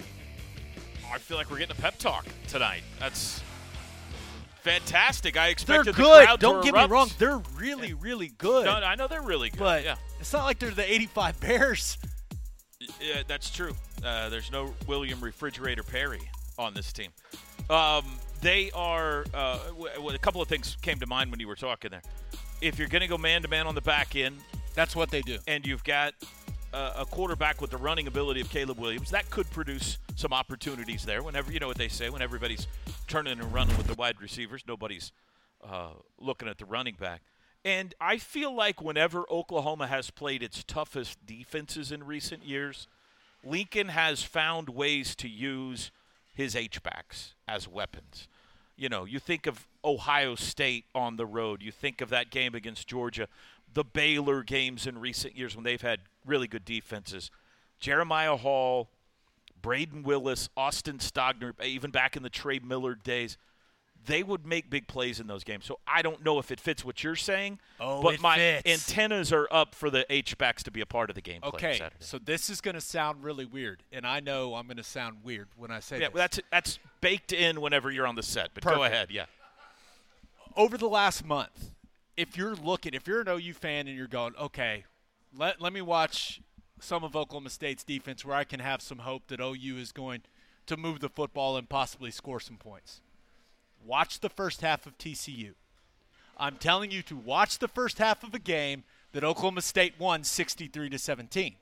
I feel like we're getting a pep talk tonight. That's fantastic. I expected they're the good. crowd Don't to get erupt. me wrong. They're really, really good. No, I know they're really good. But yeah. It's not like they're the 85 Bears. Yeah, that's true. There's no William Refrigerator Perry on this team. They are a couple of things came to mind when you were talking there. If you're going to go man-to-man on the back end, that's what they do. And you've got a quarterback with the running ability of Caleb Williams, that could produce some opportunities there. Whenever, you know what they say, when everybody's turning and running with the wide receivers, nobody's looking at the running back. And I feel like whenever Oklahoma has played its toughest defenses in recent years, Lincoln has found ways to use his H-backs as weapons. You know, you think of Ohio State on the road. You think of that game against Georgia, the Baylor games in recent years when they've had really good defenses. Jeremiah Hall, Braden Willis, Austin Stogner, even back in the Trey Millard days, they would make big plays in those games. So I don't know if it fits what you're saying, but my antennas are up for the H-backs to be a part of the game plan Saturday. So this is going to sound really weird, and I know I'm going to sound weird when I say this. Yeah, that's baked in whenever you're on the set, but Go ahead, yeah. Over the last month, if you're an OU fan and you're going, okay, let me watch some of Oklahoma State's defense where I can have some hope that OU is going to move the football and possibly score some points. Watch the first half of TCU. I'm telling you to watch the first half of a game that Oklahoma State won 63-17.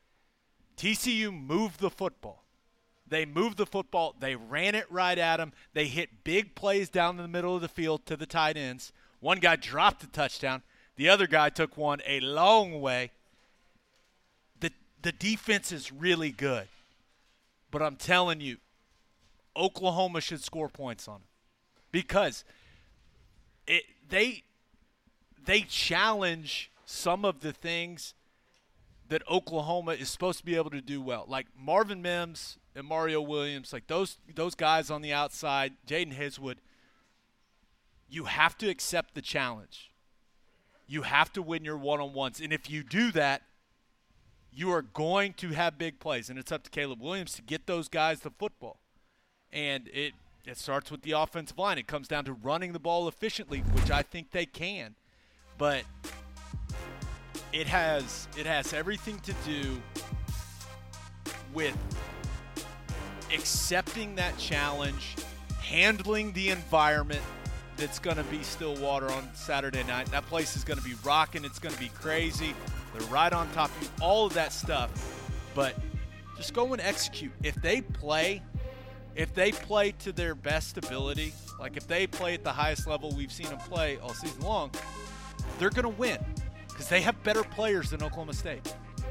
TCU moved the football. They moved the football. They ran it right at them. They hit big plays down in the middle of the field to the tight ends. One guy dropped a touchdown. The other guy took one a long way. the defense is really good. But I'm telling you, Oklahoma should score points on them because they challenge some of the things that Oklahoma is supposed to be able to do well, like Marvin Mims and Mario Williams, like those guys on the outside, Jaden Hiswood. You have to accept the challenge. You have to win your one-on-ones, and if you do that, you are going to have big plays, and it's up to Caleb Williams to get those guys the football. And it starts with the offensive line. It comes down to running the ball efficiently, which I think they can. But it has everything to do with accepting that challenge, handling the environment that's going to be Stillwater on Saturday night. That place is going to be rocking. It's going to be crazy. They're right on top of you, all of that stuff. But just go and execute. If they play to their best ability, like if they play at the highest level we've seen them play all season long, they're going to win because they have better players than Oklahoma State.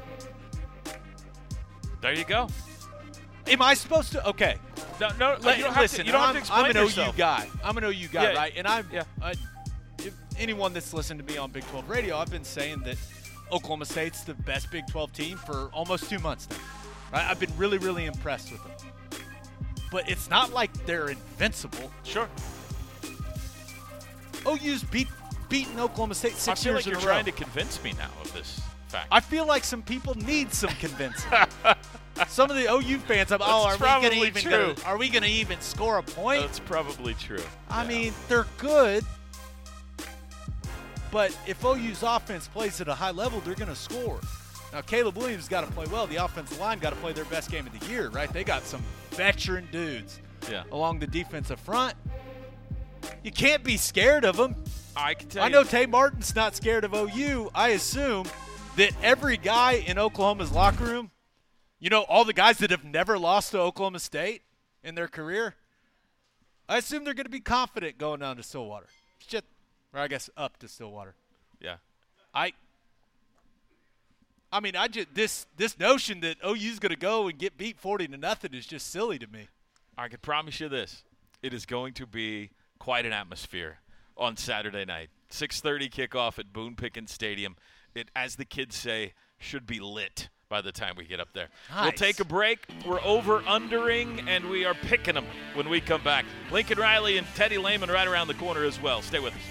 There you go. Am I supposed to? Okay. No, you don't have to explain I'm an yourself. OU guy. I'm an OU guy, Yeah. right? And if anyone that's listened to me on Big 12 radio, I've been saying that Oklahoma State's the best Big 12 team for almost 2 months now. Right? I've been really, really impressed with them. But it's not like they're invincible. Sure. OU's beaten Oklahoma State 6 I feel years like you're in a row. trying to convince me now of this fact. I feel like some people need some convincing. Some of the OU fans, are we going to even score a point? That's probably true. I mean, they're good. But if OU's offense plays at a high level, they're going to score. Now, Caleb Williams got to play well. The offensive line got to play their best game of the year, right? They got some veteran dudes along the defensive front. You can't be scared of them. I can tell you. I know Tay Martin's not scared of OU. I assume that every guy in Oklahoma's locker room, all the guys that have never lost to Oklahoma State in their career, I assume they're going to be confident going down to Stillwater. Or I guess up to Stillwater. Yeah. I mean, this notion that OU's going to go and get beat 40-0 is just silly to me. I can promise you this. It is going to be quite an atmosphere on Saturday night. 6:30 kickoff at Boone Pickens Stadium. It, as the kids say, should be lit by the time we get up there. Nice. We'll take a break. We're over-undering, and we are picking them when we come back. Lincoln Riley and Teddy Lehman right around the corner as well. Stay with us.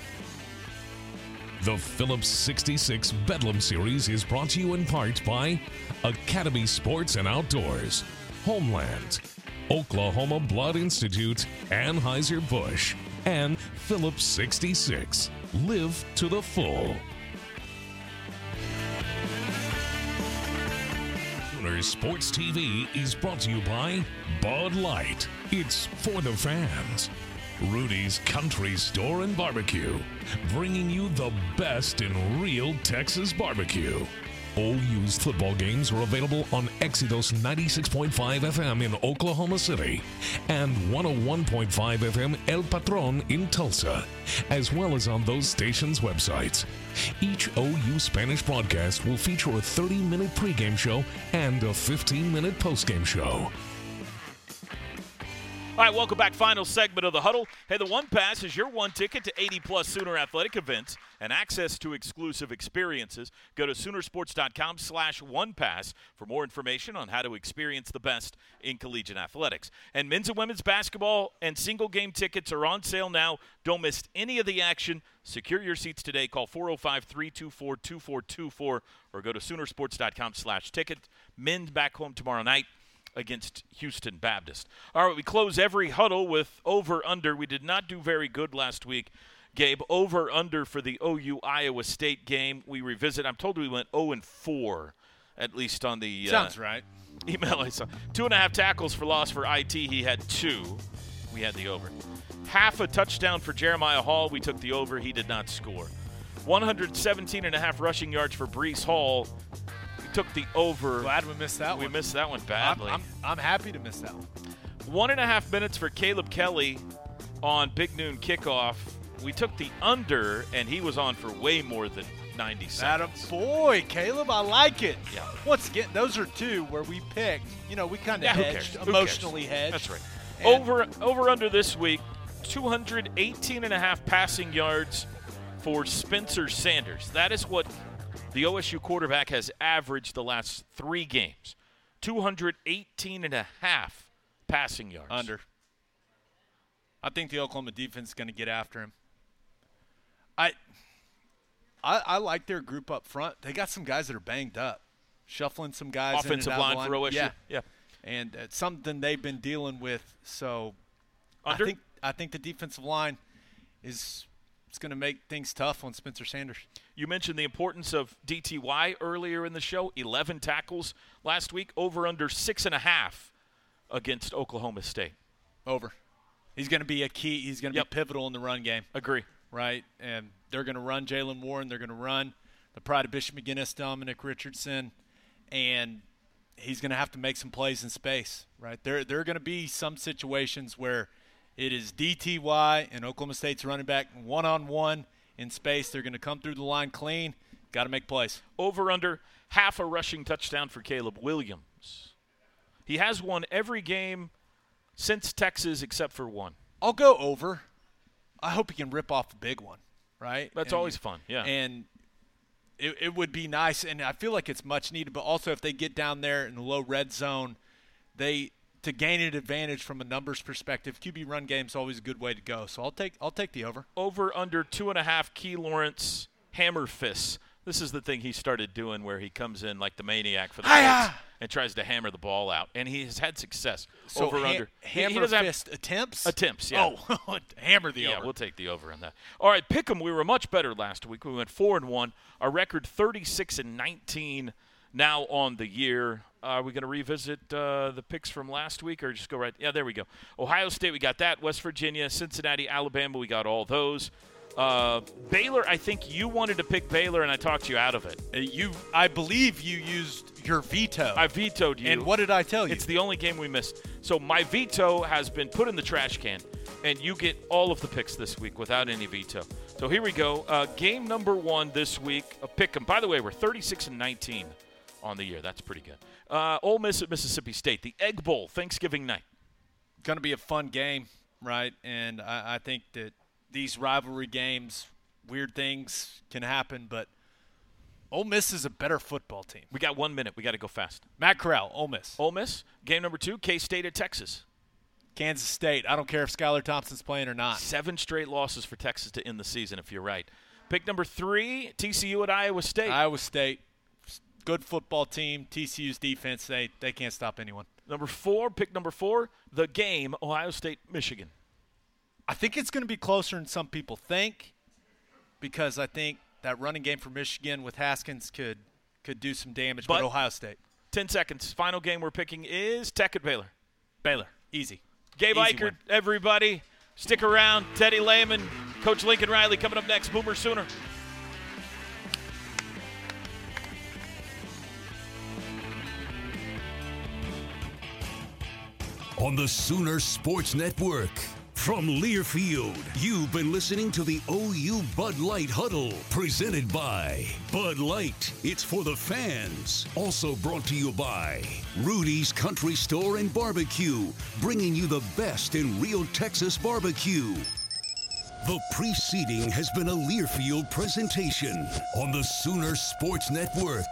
The Phillips 66 Bedlam Series is brought to you in part by Academy Sports and Outdoors, Homeland, Oklahoma Blood Institute, Anheuser-Busch, and Phillips 66. Live to the full. Sooner Sports TV is brought to you by Bud Light. It's for the fans. Rudy's Country Store and Barbecue, bringing you the best in real Texas barbecue. OU's football games are available on Exodus 96.5 FM in Oklahoma City and 101.5 FM El Patron in Tulsa, as well as on those stations' websites. Each OU Spanish broadcast will feature a 30-minute pregame show and a 15-minute postgame show. All right, welcome back. Final segment of the Huddle. Hey, the One Pass is your one ticket to 80-plus Sooner athletic events and access to exclusive experiences. Go to Soonersports.com/OnePass for more information on how to experience the best in collegiate athletics. And men's and women's basketball and single-game tickets are on sale now. Don't miss any of the action. Secure your seats today. Call 405-324-2424 or go to Soonersports.com/ticket. Men's back home tomorrow night against Houston Baptist. All right, we close every huddle with over-under. We did not do very good last week, Gabe. Over-under for the OU-Iowa State game. We revisit. I'm told we went 0-4, at least on the sounds right. Email I saw. 2.5 tackles for loss for IT. He had 2. We had the over. Half a touchdown for Jeremiah Hall. We took the over. He did not score. 117.5 rushing yards for Breece Hall. Took the over. Glad we missed that one. We missed that one badly. I'm happy to miss that one. 1.5 minutes for Caleb Kelly on Big Noon kickoff. We took the under, and he was on for way more than 90 seconds. That boy, Caleb, I like it. Yeah. Once again, those are two where we picked, we kind of hedged, emotionally hedged. That's right. Over under this week, 218.5 passing yards for Spencer Sanders. That is what the OSU quarterback has averaged the last 3 games. 218.5 passing yards. Under. I think the Oklahoma defense is going to get after him. I like their group up front. They got some guys that are banged up, shuffling some guys offensive in and out line for OSU. Yeah. And it's something they've been dealing with. So Under? I think the defensive line is going to make things tough on Spencer Sanders. You mentioned the importance of DTY earlier in the show. 11 tackles last week. Over under 6.5 against Oklahoma State. Over. He's going to be a key. He's going to be pivotal in the run game. Agree. Right? And they're going to run Jaylen Warren. They're going to run the pride of Bishop McGuinness, Dominic Richardson. And he's going to have to make some plays in space. Right? There are going to be some situations where it is DTY and Oklahoma State's running back one-on-one in space. They're going to come through the line clean. Got to make plays. Over under half a rushing touchdown for Caleb Williams. He has won every game since Texas except for one. I'll go over. I hope he can rip off a big one, right? That's always fun, yeah. And it would be nice, and I feel like it's much needed, but also if they get down there in the low red zone, to gain an advantage from a numbers perspective, QB run game is always a good way to go. So I'll take the over. Over under 2.5 Key Lawrence hammer fists. This is the thing he started doing where he comes in like the maniac for the Colts and tries to hammer the ball out. And he has had success. So over under. Hammer fist attempts? Attempts, yeah. Oh, hammer the over. Yeah, we'll take the over on that. All right, Pick'em, we were much better last week. We went 4-1. Our record 36-19 now on the year. Are we going to revisit the picks from last week or just go right? Yeah, there we go. Ohio State, we got that. West Virginia, Cincinnati, Alabama, we got all those. Baylor, I think you wanted to pick Baylor, and I talked you out of it. I believe you used your veto. I vetoed you. And what did I tell you? It's the only game we missed. So my veto has been put in the trash can, and you get all of the picks this week without any veto. So here we go. Game number 1 this week, a pick'em. By the way, we're 36-19 on the year. That's pretty good. Ole Miss at Mississippi State, the Egg Bowl, Thanksgiving night. Going to be a fun game, right? And I think that these rivalry games, weird things can happen, but Ole Miss is a better football team. We got 1 minute. We got to go fast. Matt Corral, Ole Miss. Ole Miss. Game number 2, K-State at Texas. Kansas State. I don't care if Skylar Thompson's playing or not. 7 straight losses for Texas to end the season, if you're right. Pick number 3, TCU at Iowa State. Iowa State. Good football team. TCU's defense, they can't stop anyone. Pick number 4, the game, Ohio State, Michigan. I think it's going to be closer than some people think because I think that running game for Michigan with Haskins could do some damage, but Ohio State. 10 seconds. Final game we're picking is Tech at Baylor. Baylor. Easy. Gabe Easy Eichert, win. everybody. Stick around. Teddy Lehman, Coach Lincoln Riley coming up next. Boomer Sooner. On the Sooner Sports Network. From Learfield, you've been listening to the OU Bud Light Huddle, presented by Bud Light. It's for the fans. Also brought to you by Rudy's Country Store and Barbecue, bringing you the best in real Texas barbecue. The preceding has been a Learfield presentation on the Sooner Sports Network.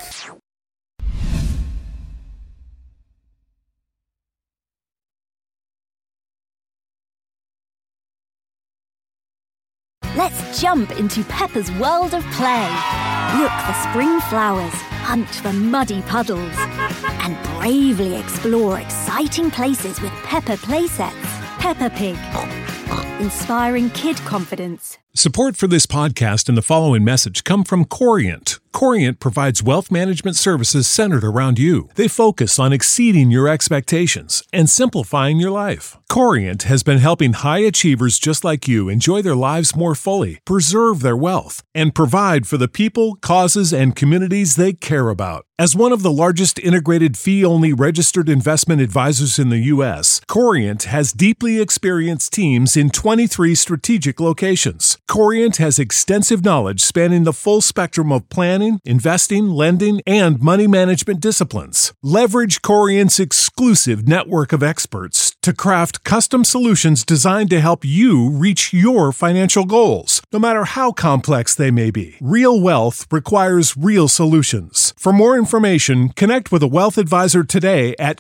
Let's jump into Peppa's world of play. Look for spring flowers, hunt for muddy puddles, and bravely explore exciting places with Peppa playsets. Peppa Pig, inspiring kid confidence. Support for this podcast and the following message come from Corient. Corient provides wealth management services centered around you. They focus on exceeding your expectations and simplifying your life. Corient has been helping high achievers just like you enjoy their lives more fully, preserve their wealth, and provide for the people, causes, and communities they care about. As one of the largest integrated fee-only registered investment advisors in the U.S., Corient has deeply experienced teams in 23 strategic locations. Corient has extensive knowledge spanning the full spectrum of planning, investing, lending, and money management disciplines. Leverage Corient's exclusive network of experts to craft custom solutions designed to help you reach your financial goals, no matter how complex they may be. Real wealth requires real solutions. For more information, connect with a wealth advisor today at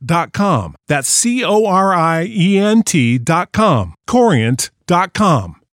Corient.com. That's Corient.com. Corient.com.